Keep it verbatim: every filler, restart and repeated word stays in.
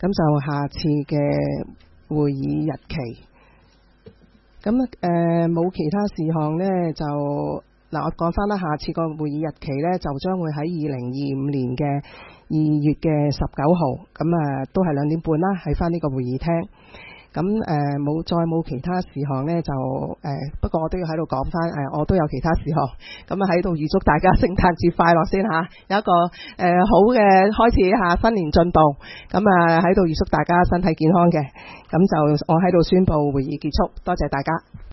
咁就下次嘅會議日期。咁誒冇其他事項呢，就嗱我講翻啦，下次個會議日期呢，就將會喺二零二五年嘅二月嘅十九號，咁啊都係兩點半啦，喺翻呢個會議廳。咁誒冇再冇其他事項呢，就誒、呃、不過我都要喺度講翻誒，我都有其他事項，咁啊喺度預祝大家聖誕節快樂先嚇，有一個誒、呃、好嘅開始嚇，新年進步，咁啊喺度預祝大家身體健康嘅，咁就我喺度宣布會議結束，多謝大家。